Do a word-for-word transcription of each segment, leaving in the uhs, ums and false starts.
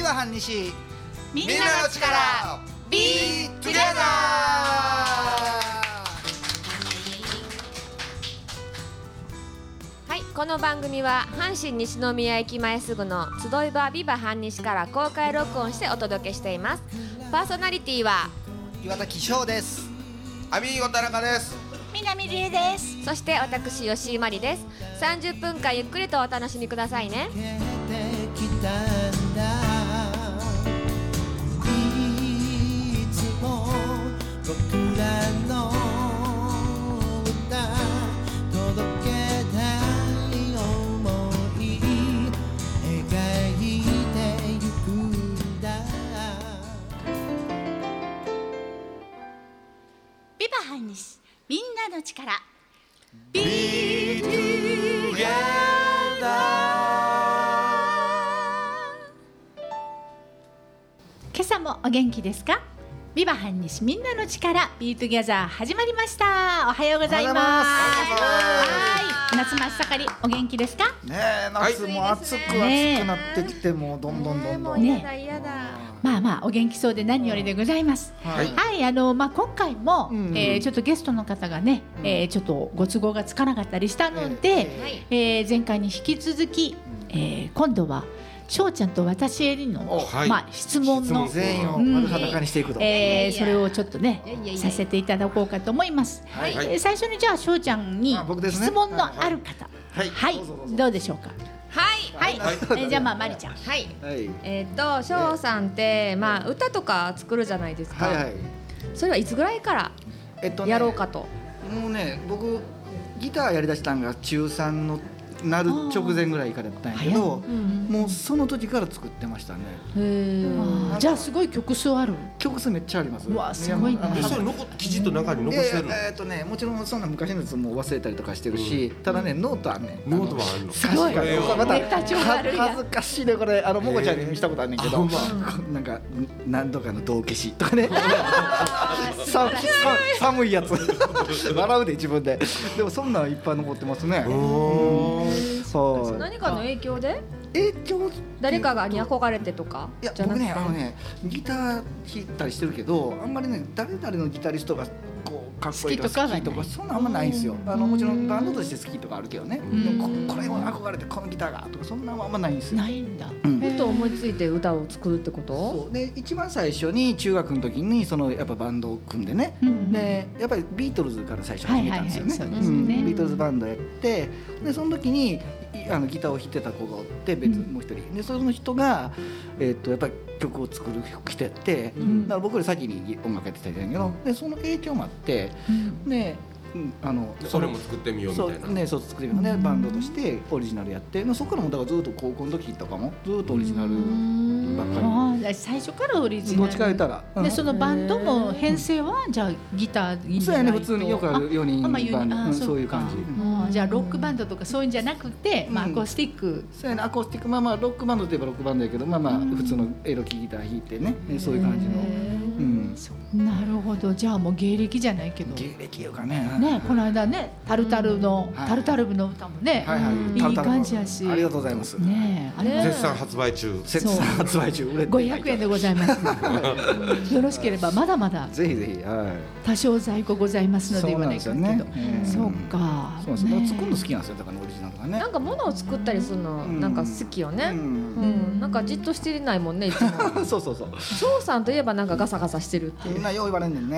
バ半西みんなの力 Be Together。 はい、この番組は阪神西宮駅前すぐの集い場ビバ半西から公開録音してお届けしています。パーソナリティは岩田貴翔です。 アミーゴ田中です。 南理恵です。 そして私吉井真理です。さんじゅっぷんかんゆっくりとお楽しみくださいね。 いつも僕らの歌届けたい想い描いてゆくんだ。 ビバ半西みんなの力 Be Together。 今朝もお元気ですか？ビバ半西みんなの力 Be Together 始まりました。おはようございます。はい、夏真っ盛りお元気ですか？ ねえ、夏も暑く暑くなってきて、もうどんどんどんどん、 ね、もう嫌だ嫌だ。 まあまあお元気そうで何よりでございます。はい、はい、あのまあ今回も、うんうん、えー、ちょっとゲストの方がね、うん、えー、ちょっとご都合がつかなかったりしたので、えーえー、前回に引き続き、えー、今度は翔ちゃんと私への、はい、まあ、質問の全員を丸裸にしていくと、 えー、それをちょっとねさせていただこうかと思います。はい、えー、最初にじゃあ翔ちゃんに質問のある方、はい、はいはい、どうでしょうか？はい、はい、えー、じゃあまあまりちゃん、はい、 はい、えー、っと翔さんって、まあ、歌とか作るじゃないですか。はいはい、それはいつぐらいからやろうかと？ えっとね、もうね、僕ギターやりだしたんが中さんのなる直前ぐらいからやったんやけど、うん、もうその時から作ってましたね。へー、じゃあすごい曲数ある？ 曲数めっちゃあります。 うわ、すごいね。 それ残きちっと中に残してるの？ えー、っとね、もちろんそんな昔のやつも忘れたりとかしてるし、うん、ただね、ノートあんねん。 ノートはあるの？ すごい。 また恥ずかしいね、これ。あのもこちゃんに見せたことあんねんけど、なんか何度かの道消しとかね寒いやつ笑うで自分で。でもそんなんいっぱい残ってますね。 そう、何かの影響で？ 影響、 誰かがに憧れてとか？ いや、僕ね、あのね、ギター弾いたりしてるけど、あんまりね、誰々のギタリストがこうかっこいいとか好きとかそんなあんまないんですよ。あのもちろんバンドとして好きとかあるけどね、でも こ, これを憧れてこのギターがとかそんなあんまないんですよ。 ないんだ。 うん、ふと思いついて歌を作るってこと？ そうで、一番最初に中学の時にそのやっぱバンドを組んでね、うん、でやっぱりビートルズから最初始めたんですよね。ビートルズバンドやって、でその時にあのギターを弾いてた子がおって別にもう一人、うん、でその人が、えー、とやっぱり曲を作る人やって、うん、だから僕より先に音楽やってたんだけど、でその影響もあって、うん、で、うん、あのそれも作ってみようみたいな。 そうね、そう作ってみようね、バンドとしてオリジナルやって、そこからもだからずっと高校の時とかもずっとオリジナルばっかり。 あ、最初からオリジナル。 どっちか言ったら、うん、 でそのバンドも編成はじゃあギターいいんじゃないと？そうやね、普通によくあるよにんバンド、うん、そういう感じ。 あ、じゃあロックバンドとかそういうんじゃなくて、まあ、アコースティック、うん、 そうやね、アコースティック、まあまあロックバンドといえばロックバンドやけど、まあまあ普通のエロキギター弾いてね、そういう感じの、うん、 なるほど。じゃあもう芸歴じゃないけど、 芸歴いうかね、 ね、この間ね、タルタルの、うん、タルタル部の歌もね、はいはい、いい感じやし、 ありがとうございます。 ね、 あれ絶賛発売中、 絶賛発売中、 ごひゃくえんでございますよろしければまだまだぜひぜひ、はい、 多少在庫ございますので言わないかけど、そうか、 そうですね、作るの好きなんですよ、だからオリジナルがね。 なんか物を作ったりするのなんか好きよね。うん、うん、なんかじっとしてないもんね、いつも。そうそうそう。翔さんといえばなんかガサガサしてるっていう。 みんなよう言われんねんね。 うん、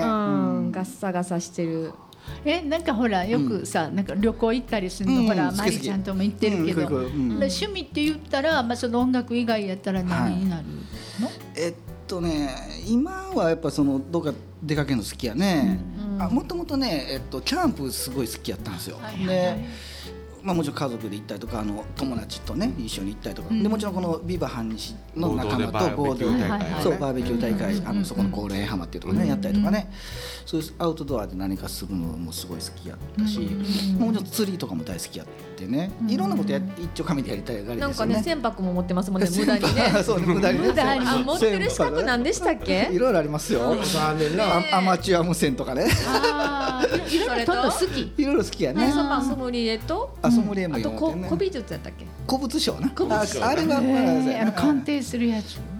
ガサガサしてる。 え、なんかほらよくさ、うん、なんか旅行行ったりするの、うん、ほらマリちゃんとも行ってるけど、うんうん、趣味って言ったら、まあ、その音楽以外やったら何になるの？はい、 えっとね、今はやっぱそのどっか出かけるの好きやね。もともとね、えっと、キャンプすごい好きやったんですよ。はいはいはい、でまあ、もちろん家族で行ったりとか、あの友達とね一緒に行ったりとか、うん、でもちろんこのビバ半西の仲間と合同でそうバーベキュー大会、あのそこの高齢浜っていうところね、うん、やったりとかね、そういうアウトドアで何かするのもすごい好きやったし、うん、もうちょっと釣りとかも大好きやってね、いろんなことや一丁紙でやりたいがりですよね。 なんかね、船舶も持ってますもんね、無駄にね。 そうね、無駄にね。 あ、持ってる資格なんでしたっけ？ いろいろありますよ。アマチュア無線とかね。 ああ、いろいろと好き。 いろいろ好きやね。 ソムリエと、 あ、ソムリエもあと古美術やったっけ？ 古物商な。 古物商。 あれはあの鑑定するやつ。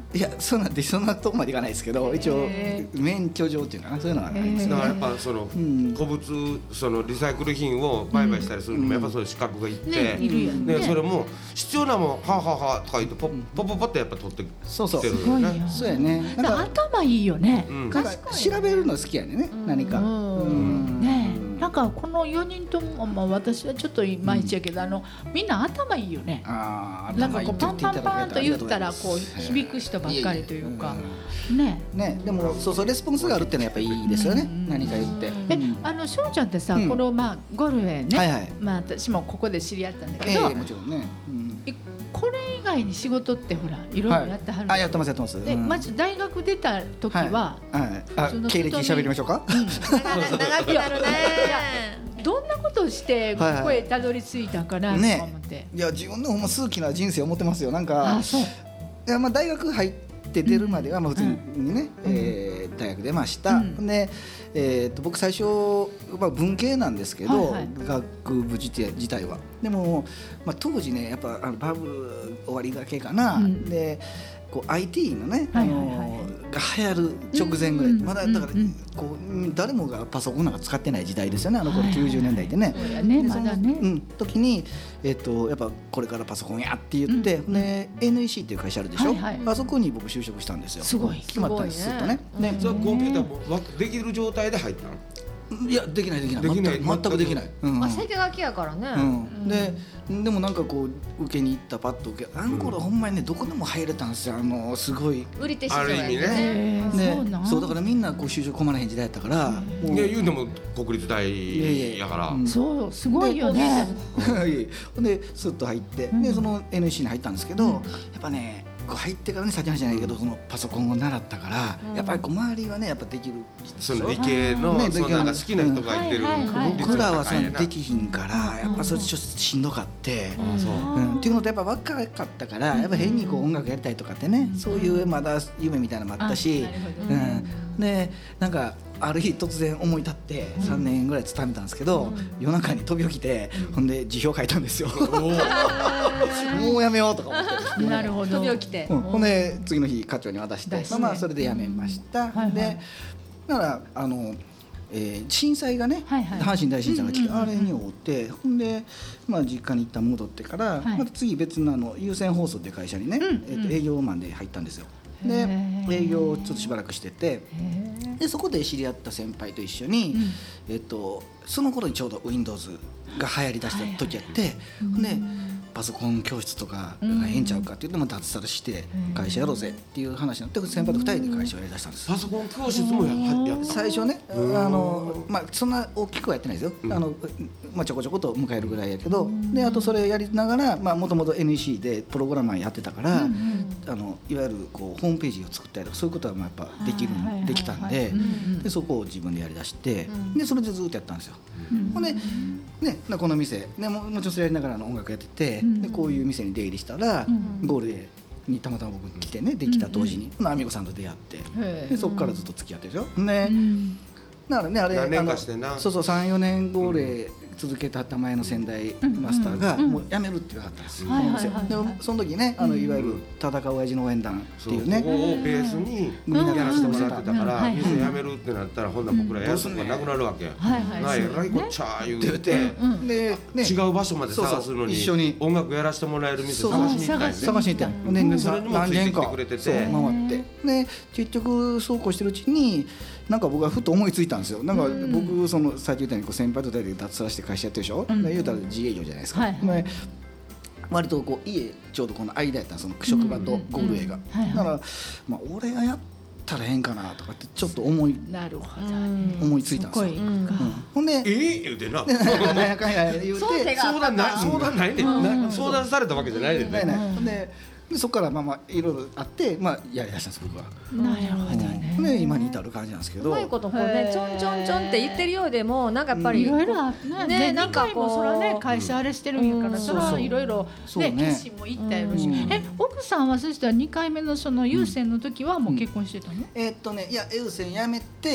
いやそんなそんなとこまでいかないですけど、一応免許状っていうかな、そういうのはないんですよ。 だからやっぱその古物、そのリサイクル品を売買したりするのもやっぱそういう資格がいって、でそれも必要なもんはあはあはあとか言ってポッポッポッポってやっぱ取ってきてるよね。 そうそうそうやね。 なんか頭いいよね。 なんか調べるの好きやね、何か。 ね、なんかこのよにんとも、まあ私はちょっといまいちやけど、あのみんな頭いいよね。なんかこうパンパンパンと言ったらこう響く人ばっかりというかね。 ね、でもそうそうレスポンスがあるっていうのはやっぱいいですよね。何か言って。 え、あのしょうちゃんってさ、このまあゴルフェね、まあ私もここで知り合ったんだけど、 もちろんね。 これ以外に仕事ってほらいろいろやってはる。 あ、やってますやってます。 で、まず大学出た時は、 経歴喋りましょうか。 長くなるね。 どんなことをしてここへたどり着いたかなと思って。 いや自分でも数奇な人生を持ってますよ。なんか、 あ、そう。いやまあ大学入って出るまではまあ普通にね、え大学出ました。で、えと僕最初まあ文系なんですけど、学部自体自体は。でもまあ当時ねやっぱあのバブル終わりがけかな。で。こう アイティー のね、あのが流行る直前ぐらい、まだだからこう誰もがパソコンなんか使ってない時代ですよね、あの頃きゅうじゅうねんだいでね。でその時にえっとやっぱこれからパソコンやって言って、で エヌイーシー っていう会社あるでしょ。あそこに僕就職したんですよ。 すごい決まったんですずっとね。 でそれコンピューターもできる状態で入ったの？ いやできないできない全くできない。 まあ先書きやからね。 ででもなんかこう受けに行ったパッと受け、あの頃ほんまにねどこでも入れたんですよ。あのすごい売り手市場やね。そうだからみんなこう就職困らへん時代やったから。 いや言うても国立大やから。 そうすごいよね。 でスッと入ってでその エヌイーシー に入ったんですけど、やっぱね。入ってからね先の話じゃないけどそのパソコンを習ったから、やっぱりこう周りはねやっぱできるその理系のそのなんか好きな人がいてる。 僕らはそのできひんからやっぱそれちょっとしんどかって、っていうのとやっぱ若かったからやっぱ変にこう音楽やりたいとかってね、そういうまだ夢みたいなのもあったし、でなんかある日突然思い立ってさんねんぐらい勤めたんですけど、夜中に飛び起きてほんで辞表書いたんですよ。もうやめようとか思って。 なるほど。 飛び起きて。 ほんで次の日課長に渡して、まあまあそれでやめました。でだからあの震災がね阪神大震災が来てあれに追ってほんでまあ実家に一旦戻ってからまた次別のあの有線放送っていう会社にね営業マンで入ったんですよ。で営業をちょっとしばらくしてて、でそこで知り合った先輩と一緒に、えっとその頃にちょうど ウィンドウズ が流行りだした時やって、でパソコン教室とかがええんちゃうかって言っても脱サラして会社やろうぜっていう話になって先輩とふたりで会社をやりだしたんです。 パソコン教室もやった最初ね、あのまあそんな大きくはやってないですよ。あのまあちょこちょこと迎えるぐらいやけど、であとそれやりながらまあもともと エヌイーシー でプログラマーやってたから、あのいわゆるこうホームページを作ったりとかそういうことはまあやっぱできるできたんで、でそこを自分でやりだして、でそれでずっとやったんですよ。ほんでねこの店ねももちろんそれやりながらの音楽やってて、でこういう店に出入りしたらゴールデンにたまたま僕来てねできた当時にアミゴさんと出会って、でそこからずっと付き合ってるでしょ。ねだからねあれ何年かしてなそうそうさんよねんゴールデン続けた名前の先代マスターがもう辞めるって言わはったんですよ。でもその時ねあのいわゆる戦う親父の応援団っていうねここをベースにやらせてもらってたから店辞めるってなったらほんなら僕らやることがなくなるわけや。なえらいこっちゃ言うてで違う場所まで探すのに音楽やらせてもらえる店探しに行ったんで探しに行ったんでそれにもついてきてくれてて回ってで結局そうこうしてるうちになんか僕はふと思いついたんですよ。なんか僕そのさっき言ったように先輩と二人で脱サラして会社やってるでしょ。言うたら自営業じゃないですか。割とこう家ちょうどこの間やったその職場とゴール A がだからまあ俺がやったらええんかなとかってちょっと思い思いついたんですよ。ほんでええ言うてな何やかんや言うて相談ない相談ないね相談されたわけじゃないでね。 でそこからまあまあいろいろあってまあやりだしたんです僕は。 なるほどね。 で今に至る感じなんですけど。 うまいことこうねちょんちょんちょんって言ってるようでもなんかやっぱりいろいろねなんかこうそらね会社あれしてるんやからそらいろいろね決心もいったやろし。え奥さんはそしたらにかいめのその有線の時はもう結婚してたの？ えっとねいや有線辞めて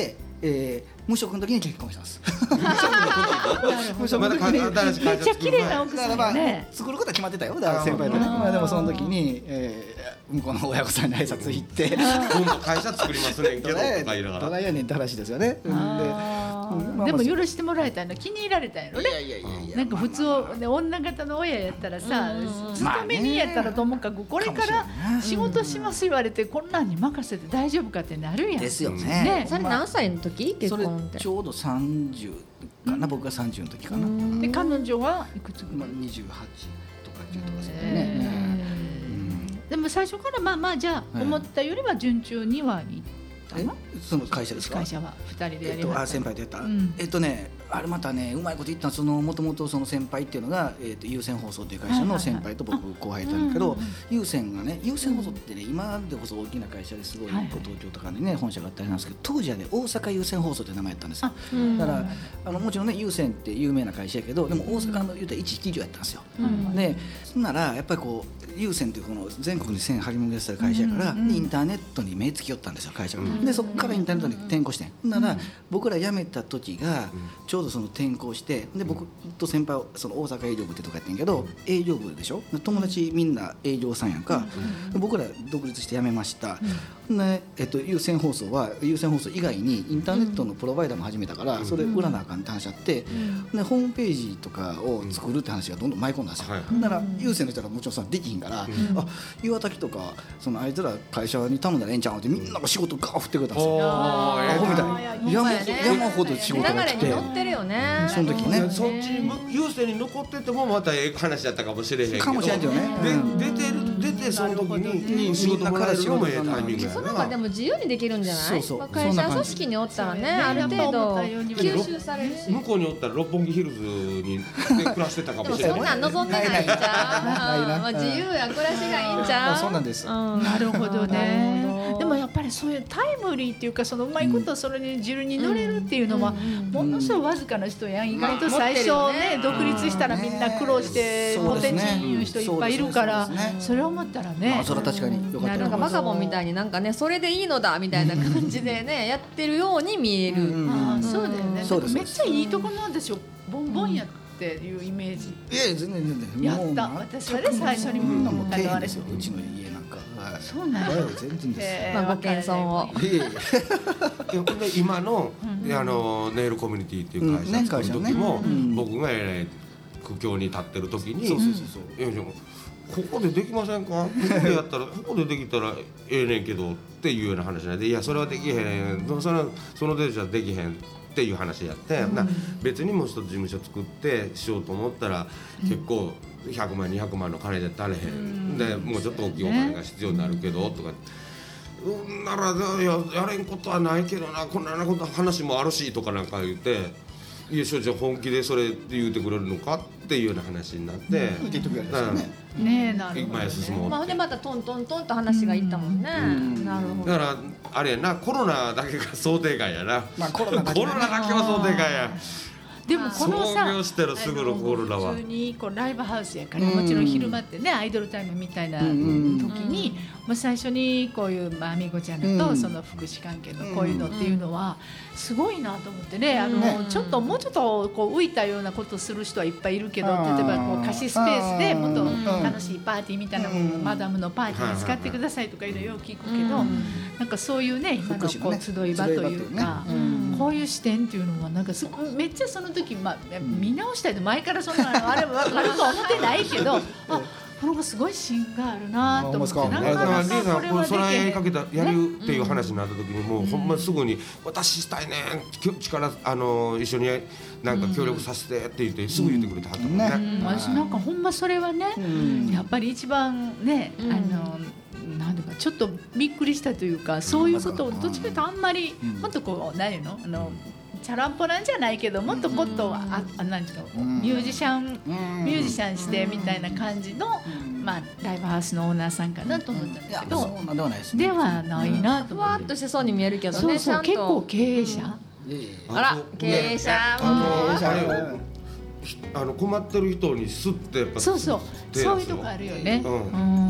えー、無職の時に結婚したんです。 無職の時にめっちゃ綺麗な奥さんよね。 作ることは決まってたよ、だから先輩とね。まあでもその時に、えー、向こうの親御さんに挨拶行って今度会社作りますねんけどとか言いながらどないやねんって話ですよね。 でも許してもらえたの、気に入られたんやろね。なんか普通女方の親やったらさ、勤めにやったらともかくこれから仕事します言われてこんなんに任せて大丈夫かってなるやん。 ですよね。 それ何歳の時結婚って？ ちょうどさんじゅうかな、僕がさんじゅうの時かな。 で彼女はいくつ？ にじゅうはちとかじゅうとかですよね。 でも最初からまあまあじゃあ思ったよりは順調にはいった。 その会社ですか？ 会社はふたりでやりました。あ、先輩とやった。えっとね、あれまたね、うまいこと言ったの、そのもともとその先輩っていうのが、えー、と有線放送という会社の先輩と僕後輩いたんだけど、有線がね、有線放送ってね、今でこそ大きな会社ですごい、東京とかにね本社があったりなんですけど、当時はね大阪有線放送という名前やったんですよ。だからあのもちろんね有線って有名な会社やけど、でも大阪の言うたら一企業やったんですよ。で、そんならやっぱりこう有線っていうこの全国に線張り巡らせた会社やから、インターネットに目つきよったんですよ会社が。でそこからインターネットに転校してんなら、僕ら辞めた時がちょうどその転校して、で僕と先輩はその大阪営業部ってとこやってんけど、営業部でしょ、友達みんな営業さんやんか。僕ら独立して辞めました。で、えっと、有線放送は有線放送以外にインターネットのプロバイダーも始めたから、それ売らなあかんって話あって、でホームページとかを作るって話がどんどん舞い込んだんですよ。だから有線の人はもちろんさできひんから、あ、岩滝とかそのあいつら会社に頼んだらええんちゃうってみんなが仕事ガー振ってくれたんですよ。アホみたいに山山ほど仕事が来て、 流れに乗ってるよね。 その時ね、 そっち有線に残っててもまたええ話だったかもしれへんけど、 かもしれんけどね。 で出てる出てその時に仕事もらえるのもええタイミングやな。 その方がでも自由にできるんじゃない？ そうそう、 まあ、会社組織におったらね、ある程度吸収されるし、 向こうにおったら六本木ヒルズにで暮らしてたかもしれない。 そんなん望んでないんちゃう？まあ自由や暮らしがいいんちゃう？ そうなんです。 なるほどね。でもやっぱりそういうタイムリーっていうか、そのうまいことそれに汁に乗れるっていうのはものすごいわずかな人やん。意外と最初ね独立したらみんな苦労してポテチいう人いっぱいいるから、それを思ったらね、 それは確かによかった。 なんかバカボンみたいになんかね、それでいいのだみたいな感じでねやってるように見える。 そうだよね。めっちゃいいとこなんですよ、ボンボンやっていうイメージ。 いや全然全然やった。私はね最初にもう底辺ですよ、うちの家なんか。 そうなんや。 全然です。 まあご謙遜を。 今のあのネイルコミュニティっていう会社作る時も、僕がえらい苦境に立ってる時に、ここでできませんか？ここでやったらここでできたらええねんけどっていうような話なんで、いやそれはできへん、そのその程度じゃできへんっていう話やって、な別にもう一つ事務所作ってしようと思ったら結構ひゃくまんにひゃくまんの金で足れへんで、もうちょっと大きいお金が必要になるけどとか。なら や, やれんことはないけどな、こんなこと話もあるしとかなんか言って、いや正直本気でそれ言うてくれるのかっていうような話になって、 結局やりましたね。 ねえ、なるほど。 前進もう。 まあでまたトントントンと話がいったもんね。なるほど。 だからあれやな、コロナだけが想定外やな。 まあコロナだけは想定外や。 でもこのさ、 創業してるすぐのコロナは普通にこうライブハウスやから、もちろん昼間ってねアイドルタイムみたいな時に、まあ最初にこういうまあみこちゃんとその福祉関係のこういうのっていうのはすごいなと思ってね、あのちょっともうちょっとこう浮いたようなことする人はいっぱいいるけど、例えばこう貸しスペースでもっと楽しいパーティーみたいなもの、マダムのパーティーに使ってくださいとかいうのよく聞くけど、なんかそういうね今のこう集い場というか、こういう視点っていうのはなんかすごめっちゃその時まあ見直したいと前からそんなあれはあると思ってないけど、あこの子すごい芯があるなと思って、なんかなんかこれはできへん、それやりかけたやるっていう話になった時にもうほんますぐに私したいねん、力あの一緒になんか協力させてって言ってすぐ言ってくれてはったもんね。 私なんかほんまそれはねやっぱり一番ねあのなんとかちょっとびっくりしたというか、そういうことをどっちかというとあんまりもっとこう何いうのあのチャランポランじゃないけど、もっともっとああなんていうのミュージシャンミュージシャンしてみたいな感じのまあライブハウスのオーナーさんかなと思ったんだけど、ではないなと思って。 ふわっとしてそうに見えるけどね。 そうそう、結構経営者。 あら経営者も。 あの困ってる人にすってやっぱそうそうそういうとこあるよね。うん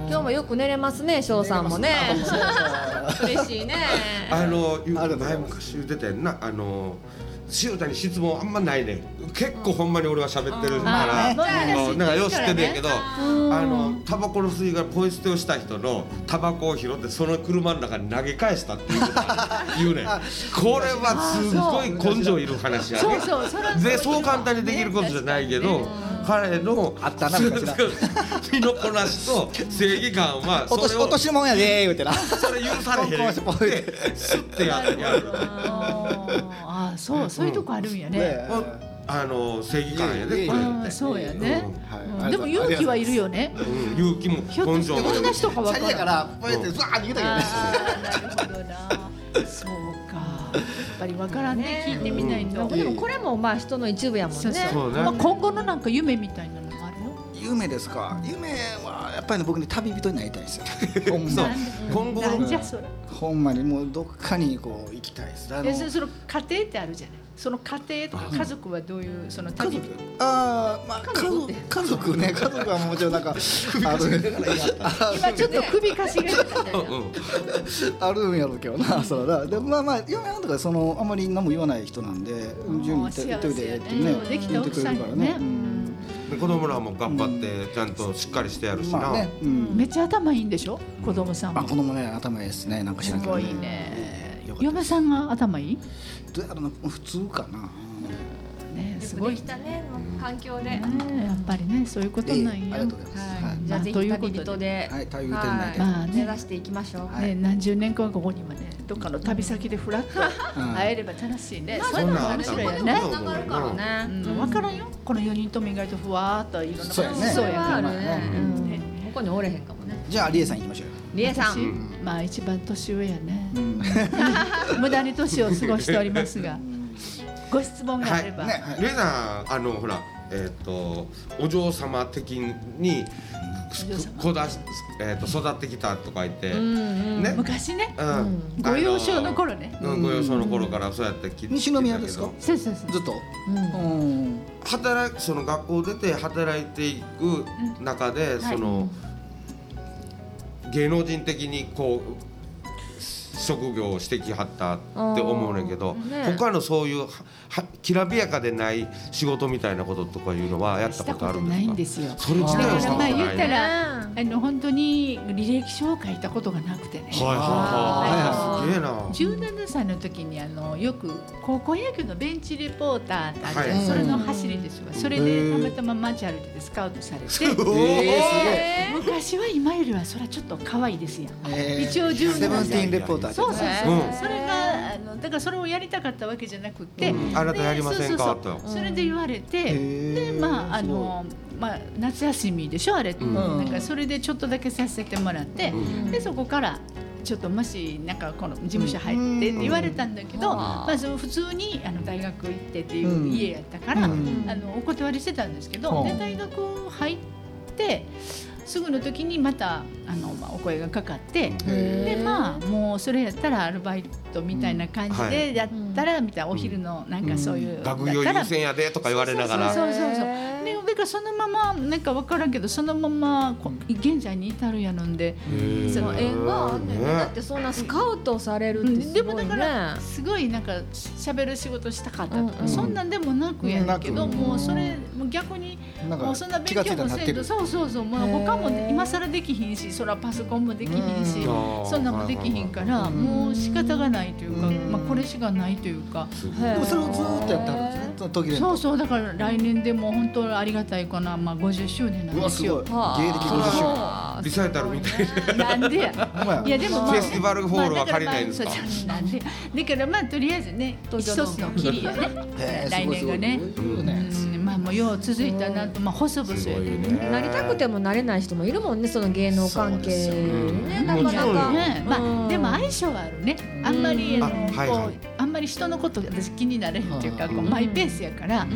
今日もよく寝れますね、翔さんもね。嬉しいね。 あの前昔言ってたやんな、あの塩田に質問あんまないね。結構ほんまに俺は喋ってるから、なんかよう知ってんねんけど、あのタバコの吸い殻ポイ捨てをした人のタバコを拾ってその車の中に投げ返したっていう言うねん。これはすごい根性いる話やね。で、そう簡単にできることじゃないけど、彼のあったな昔な身のこなしと正義感はそれを落とし物やで言うてな。 それ許されへんってスッてやる。 ああ、そうそういうとこあるんやね。 あの正義感やでこれって。 そうやね。でも勇気はいるよね。 勇気も根性も。 こんな人かわからん。 だからこうやってザー逃げたけどね。 なるほどな。そうか。やっぱりわからんね、聞いてみないと。 でもこれもまあ人の一部やもんね。 まあ今後のなんか夢みたいなのもあるの？ 夢ですか。夢はやっぱりね、僕に旅人になりたいですよ。ほんま。 に今後なんじゃそれ。 ほんまにもうどっかにこう行きたいです。 あのその家庭ってあるじゃない。その家庭とか家族はどういうその家族？ああ、まあ家族家族ね、家族はもちろんなんかある。 今ちょっと首かしげてたね。 あるんやろうけどな、それだ。でまあまあ嫁はんとかそのあんまり何も言わない人なんで、順に言っておいてってね、 できた奥さんよね。 子供らも頑張ってちゃんとしっかりしてやるしな。 めっちゃ頭いいんでしょ、子供さんは。 あ、子供ね、頭いいですね。なんか知らんけど。 すごいね。嫁さんが頭いい？ どうやろな、普通かな。 ね、すごい。 できたね、環境で。 やっぱりね、そういうことなんや。 ありがとうございます。 じゃあぜひ旅人で、 はい、旅人になりたい。 まあ目指していきましょう。 ね、何十年間ここにもね、どっかの旅先でフラッと会えれば楽しいね。 そんな面白いよね。つながるからね。 わからんよ。この四人とも意外とふわーっといろんなそうやね。 そうやからね。ここにおれへんかもね。 じゃあリエさん行きましょうよ。 リエさん、 まあ一番年上やね。無駄に年を過ごしておりますが、ご質問があれば。 リエさん、あのほら、えっとお嬢様的に子だし、えっと育ってきたとか言ってね。 昔ね。ご幼少の頃ね。 ご幼少の頃からそうやってきて。 西宮ですか？ そうそうそう。 ずっと。 働その学校出て働いていく中でその。芸能人的にこう職業をしてきはったって思うねんけど、ね、他のそういうきらびやかでない仕事みたいなこととかいうのはやったことあるんですか？ないんですよ。それ自体はしたことないね。 言ったらあの本当に履歴書を書いたことがなくてね。 はいはいはい。すげえな。 じゅうななさいの時にあのよく高校野球のベンチレポーターってあるじゃん、はい、それの走りですわ。それでたまたま街歩いててスカウトされて、えー、昔は今よりはそれはちょっと可愛いですやん。えー、一応じゅうななさい。 セブンティーンレポーター。 そうそうそう。うん、それがあのだからそれをやりたかったわけじゃなくて、 うん、あなたやりませんかと。 それで言われて、でまああのまあ夏休みでしょあれ、うん、なんかそれでちょっとだけさせてもらって、うん、でそこからちょっともしなんかこの事務所入ってって言われたんだけど、うん、まあその普通にあの大学行ってっていう家やったから、うん、あのお断りしてたんですけど、うん、で大学入ってすぐの時にまたあの、まあ、お声がかかってでまあもうそれやったらアルバイトみたいな感じでやったら、うん、みたいなお昼のなんかそういう、うん、 学業優先やでとか言われながらそうそうそうそうでだからそのままなんか分からんけどそのまま現在に至るやのんでその縁があんねんね。だってそんなスカウトされるってすごいね。でもだからすごいなんか喋る仕事したかったとか、うん、そんなんでもなくやねんけど、うん、もうそれもう逆にもうそんな勉強もせんとそうそうそうもう他も今更できひんしそらパソコンもできひんしそんなんもできひんからもう仕方がないというか、まあ、これしかないというかでもそれをずっとやってはるんですね。 そうそうだから来年でも本当ありがたいかな、まあ、ごじゅっしゅうねんなんですよ。 芸歴ごじゅっしゅうねんリサイタルみたいな。なんでやいやでも、まあ、 フェスティバルホールは借りないんですか？ まあ、なんでだからまあとりあえずね一つのキリやね来年がね、うん、まあもうよう続いたなと、まあ、細々やねなりたくてもなれない人もいるもんねその芸能関係ねなかなか、 ねまあ、でも相性はあるねあんまりあの、はいはい、こうあんまり人のこと私気になれへんっていうかこうマイペースやから、うん、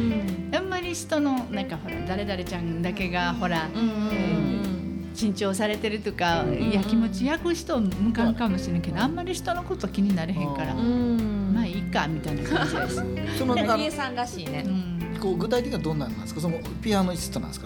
あんまり人のなんかほら誰々ちゃんだけがほら、うん、緊張されてるとか、うん、いや気持ち焼く人向かんかもしれんけどあんまり人のこと気になれへんから、うん、まあいいかみたいな感じです。 そのリエさんらしいね、 うん、こう具体的にはどんなんなんですか？そのピアノイストなんですか？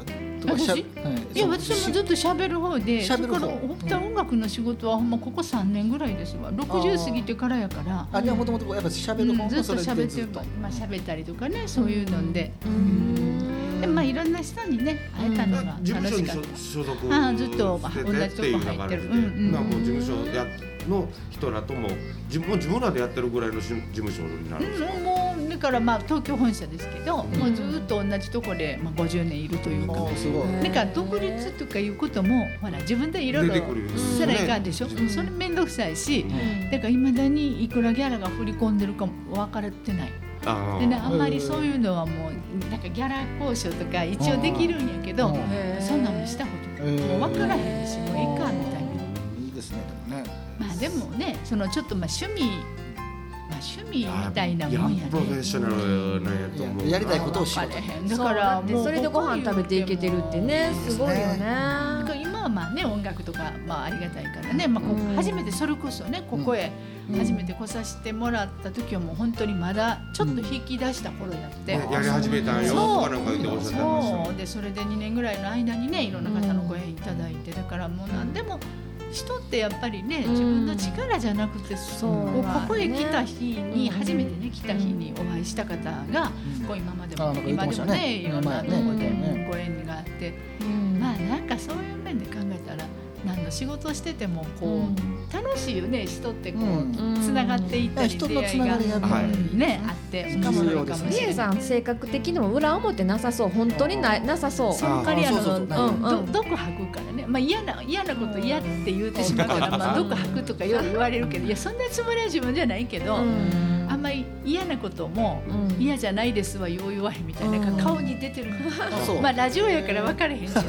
とかしゃ、はい、いや私もずっと喋る方で、それから音楽の仕事はほんまここさんねんぐらいですわ。ろくじゅう過ぎてからやから。 あ、じゃあもともとやっぱ喋る方もずっと喋ってる、まあ喋ったりとかね、そういうので。でまあいろんな人にね会えたのが楽しかった。 事務所に所属ああずっと同じとこ入ってる。 まあもう事務所やの人らとも自分自分らでやってるぐらいの事務所になるんですか。 うん、もうだからまあ東京本社ですけど、うん、もうずっと同じとこでまあごじゅうねんいるというか、なんか独立とかいうこともほら自分でいろいろしたらいかんでしょ。うん、それ面倒くさいし、うん、だからいまだにいくらギャラが振り込んでるかも分かれてない。あでね、あんまりそういうのはもうなんかギャラ交渉とか一応できるんやけど、そんなのしたことない。もう分からへんし、もういいかみたいな。 いいですね。でもね。 まあでもね、そのちょっとまあ趣味、まあ趣味みたいなもんやね。 プロフェッショナルなんやと思う。 やりたいことをしよう。だからもうそれでご飯食べていけてるってね、すごいよね。 今はまあね音楽とかまあありがたいからね、まあここ初めてそれこそねここへ初めて来させてもらった時はもう本当にまだちょっと引き出した頃やって、 やり始めたんよとかなんか言っておっしゃってました。 そうでそれでにねんぐらいの間にねいろんな方のご縁いただいて、だからもう何でも人ってやっぱりね自分の力じゃなくて、そうここへ来た日に初めてね来た日にお会いした方がこう今までも今でもねいろんなとこでご縁があって、まあなんかそういう面で考えたら何の仕事をしててもこう楽しいよね。人ってこうつながっていったり出会いがねあって面白いかもしれない。 リエさん性格的にも裏表なさそう。本当にななさそう。 そんかりあの毒吐くからね。まあ嫌な嫌なこと嫌って言うてしまうけど、まあ毒吐くとかよく言われるけど、いやそんなつもりは自分じゃないけど、あんまり嫌なことも嫌じゃないですはよう言わへんみたいな顔に出てる。まあラジオやから分かれへんけど。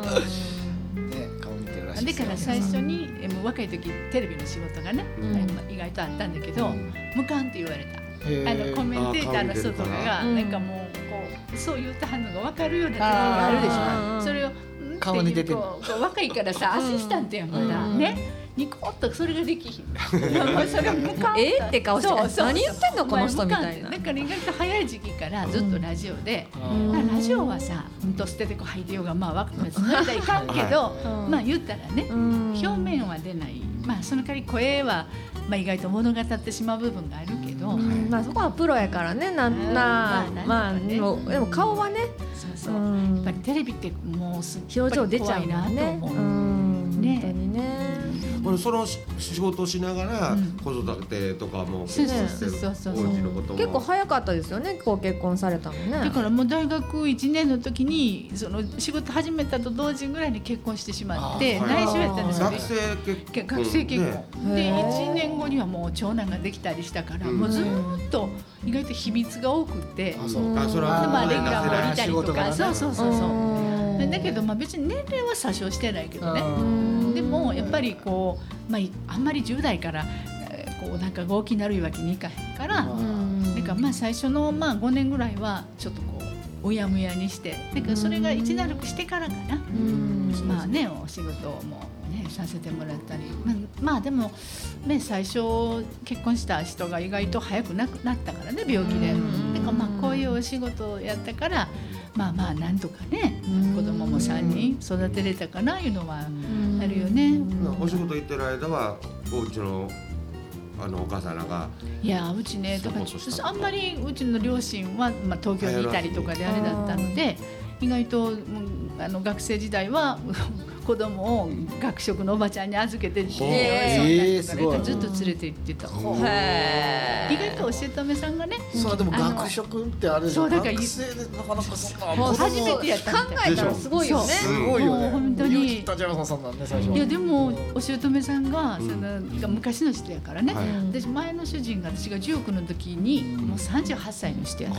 だから最初にもう若い時テレビの仕事がね、うん、意外とあったんだけど、うん、無関って言われた。あのコメンテーターの人とかがなんかもうこうそう言った反応が分かるようなところがあるでしょ。それを顔に出てるこう若いからさアシスタントやんまだね。ニコッとそれができひん。それ無関えって顔して何言ってんのこの人みたいな。 だから意外と早い時期からずっとラジオで、ラジオはさうんと捨ててこ入ってようがまあ分かっていかんけど、まあ言ったらね表面は出ない。まあその代わり声はまあ意外と物語ってしまう部分があるけど、 まあそこはプロやからね。なんなまあでも顔はね。 そうそう。やっぱりテレビってもうすっごい表情出ちゃうなと思う。ね。本当にね。 その仕事をしながら子育てとかも結構早かったですよね。ご結婚されたのね。 だからもう大学いちねんの時にその仕事始めたと同時ぐらいに結婚してしまって内緒やったんですよね。 学生結婚学生結婚でいちねんごにはもう長男ができたりしたから、もうずっと意外と秘密が多くて、まあレギュラーもいたりとか、そうそうそうそう。だけどまあ別に年齢は詐称してないけどね。でもやっぱりこう、まあ、あんまりじゅう代からこうなんか合気になるわけにいかへんから、だからまあ最初のまあごねんぐらいはちょっとこううやむやにして、だからそれが一段落してからかな、まあねお仕事もねさせてもらったり、まあ、まあでもね最初結婚した人が意外と早く亡くなったからね病気で、だからまあこういうお仕事をやったからまあまあなんとかね子供もさんにん育てれたかないうのはあるよね。 お仕事行ってる間はお家のあのお母さんらがいやうちねだからあんまりうちの両親は、まあ、東京にいたりとかであれだったので意外とあの学生時代は子供を学食のおばちゃんに預けてってえー、すごいずっと連れて行ってた。へー意外とお姑さんがねそうでも学食ってあれでしょ。学生でなかなかそんなもう初めてやったみたいな。 考えたらすごいよね。 すごいよね。 本当にいやでもお姑さんがその昔の人やからね、私前の主人が私がじゅうきゅうの時にもうさんじゅうはっさいの人やって、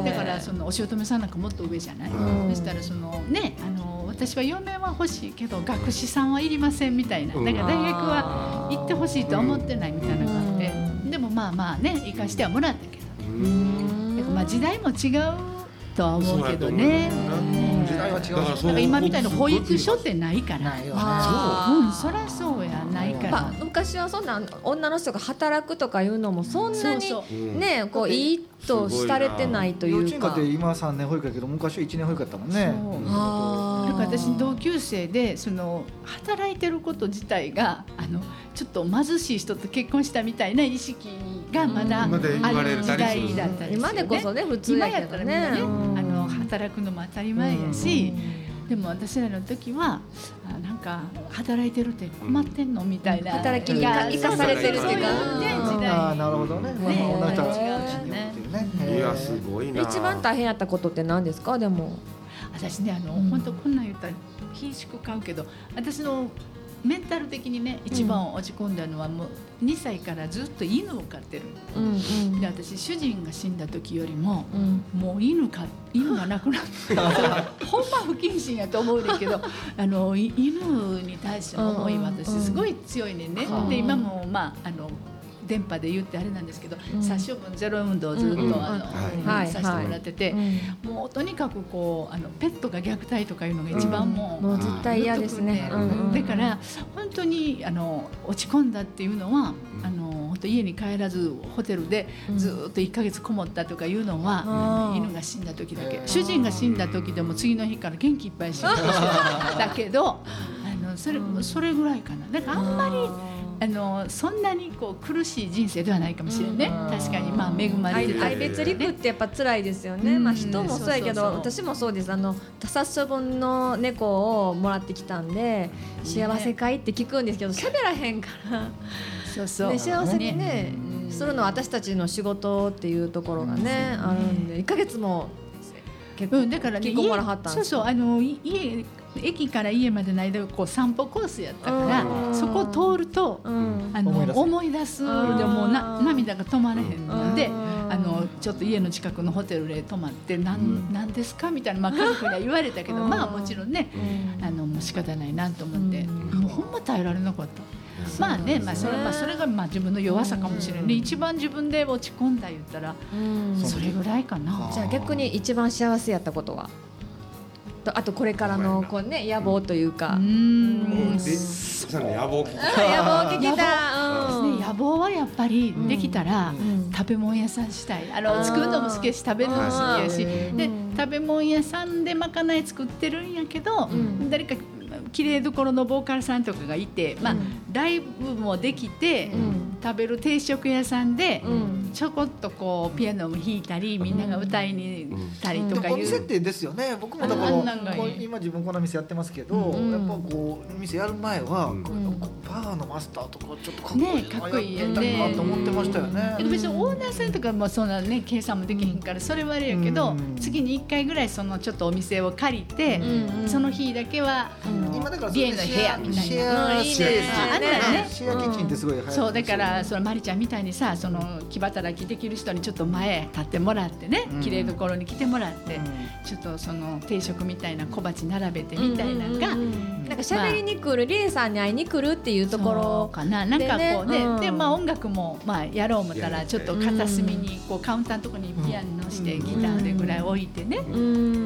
だからそのお姑さんなんかもっと上じゃない。そしたらそのねあの私は嫁は欲しいけど学士さんはいりませんみたいな、だから大学は行ってほしいとは思ってないみたいな感じで、でもまあまあね行かしてはもらったけどね、だからまあ時代も違うとは思うけどね。 時代は違う。 だから今みたいな保育所ってないから。 ないよね。 うん、そりゃそうやないからぱ昔はそんな女の人が働くとかいうのもそんなにねこういいとされてないというか。 幼稚園科って今さんねん保育やけど昔はいちねん保育やったもんね。 だから私同級生でその働いてること自体があのちょっと貧しい人と結婚したみたいな意識がまだある時代だったりする、ね、 今でこそね普通やけどね、 今やったらみんなねあの働くのも当たり前やし、でも私らの時はなんか働いてるって困ってんのみたいな、 働きに生かされてるっていうか、 ああなるほどね。 ね同じ人違うね。 いやすごいな。 一番大変やったことって何ですか？でも私ねあの、うん、本当こんなん言ったらひしく買うけど、私のメンタル的にね一番落ち込んだのはもうにさいからずっと犬を飼ってる、うんうん、で私主人が死んだ時よりも、うん、もう犬か犬が亡くなってほんま不謹慎やと思うんだけどあの犬に対しての思いは私すごい強いねんね、うん、で今もまああの電波で言ってあれなんですけど、うん、殺処分ゼロ運動をずっと、うん、あの、はい、させてもらってて、はい、もうとにかくこうあのペットが虐待とかいうのが一番もう、 うん、もう絶対嫌ですね、 うん、だから本当にあの落ち込んだっていうのは、うん、あの本当家に帰らずホテルでずっといっかげつこもったとかいうのは、うん、犬が死んだ時だけ、うん、主人が死んだ時でも次の日から元気いっぱい死んだだけどあのそれ、それぐらいかな。だからあんまりあのそんなにこう苦しい人生ではないかもしれないね、うん、確かにまあ恵まれてた愛別陸ってやっぱ辛いですよね、うん、まあ、人もそうやけど、そうそうそう、私もそうです。あの他殺処分の猫をもらってきたんで、うん、幸せかいって聞くんですけど喋らへんから、 そうそう、 ね、幸せにね、うん、するのは私たちの仕事っていうところがね、うん、あるんでいっかげつも結構、うん、だからね、結構もらはったんです。 そうそう、あの家駅から家までの間こう散歩コースやったから、うん、そこを通ると、うん、あの思い出す、思い出すでもうな涙が止まれへんので、あのちょっと家の近くのホテルで泊まって何、うん、なんですかみたいな、まあ、家族には言われたけどまあもちろんね、うん、あのもう仕方ないなと思って、うん、もうほんま耐えられなかった。まあね、まあそれ、まあ、それがまあ自分の弱さかもしれない、うん、一番自分で落ち込んだ言ったら、うん、それぐらいかな。 じゃあ逆に一番幸せやったことは、あとこれからのこう、ね、野望というか、うーん、 野望聞きたい。 野望聞きたい、うん、 野望はやっぱりできたら、うん、食べ物屋さんしたい。あの作るのも好きやし食べるのも好きやし、で食べ物屋さんでまかない作ってるんやけど、うん、誰かきれいどころのボーカルさんとかがいて、まあ、うん、ライブもできて、うん、食べる定食屋さんで、うん、ちょこっとこうピアノも弾いたり、みんなが歌いに行ったりとかいう、うん、 この設定ですよね。僕もだから今自分この店やってますけど、うん、やっぱこう店やる前は、うん、バーのマスターとかちょっとかっこいい、ね、 かっこいいやねと思ってましたよね。 別にオーナーさんとかもそんなね計算もできへんからそれはあれやけど、うん、月にいっかいぐらいそのちょっとお店を借りて、うん、その日だけは、うん、今だからリエの部屋みたいな、 シェアシェアね、 シェアキッチンってすごい流行ってますよね。 そうだからそのマリちゃんみたいにさ、その木働きできる人にちょっと前立ってもらってね、きれいどころに来てもらって、うん、ちょっとその定食みたいな小鉢並べてみたいなのが、うんうんうん、 なんか喋りに来る、リエさんに会いに来るっていうところかな、なんかこうね、うん、でまあ音楽もまあやろう思ったらちょっと片隅にこうカウンターのところにピアノしてギターでぐらい置いてね、うん、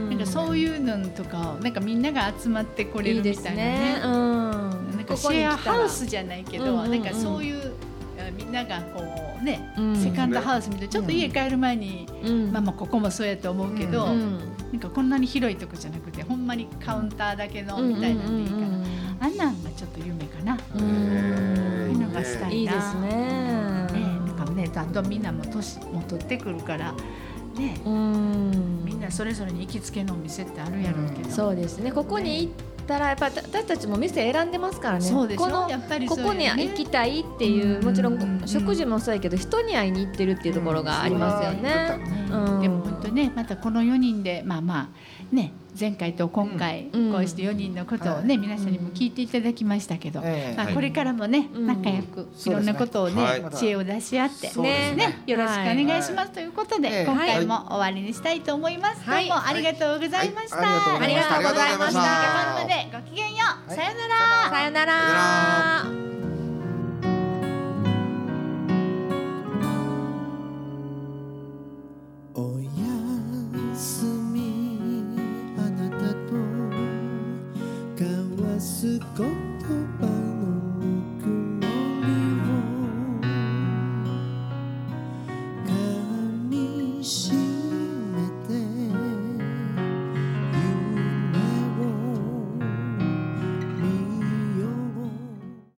なんかそういうのとかなんかみんなが集まってこれるみたいなね、いいですね、うん、なんかシェアハウスじゃないけど、うんうんうん、なんかそういうみんながこうね、うん、セカンドハウスみたいな、ちょっと家帰る前に、うん、まあまあここもそうやと思うけど、うん、なんかこんなに広いとこじゃなくてほんまにカウンターだけのみたいなんでいいから、うんうんうん、あんなんがちょっと夢かな、うん、いうのがしたいな。 いいですね。 ね、なんかね、だんだんみんなも年も取ってくるからね、うん、みんなそれぞれに行きつけのお店ってあるやろうけど、 そうですね、ここに行ったらやっぱ私たちも店選んでますからね。 そうでしょ、 このやっぱりここに行きたいっていう、もちろん食事もそうやけど人に会いに行ってるっていうところがありますよね、 うんうん、でも本当ね、またこのよにんでまあまあね、前回と今回こうしてよにんのことをね、皆さんにも聞いていただきましたけど、まあこれからもね仲良くいろんなことをね知恵を出し合ってね、よろしくお願いしますということで、今回も終わりにしたいと思います。どうもありがとうございました。 ありがとうございました。 ごきげんよう。さよなら。 さよなら。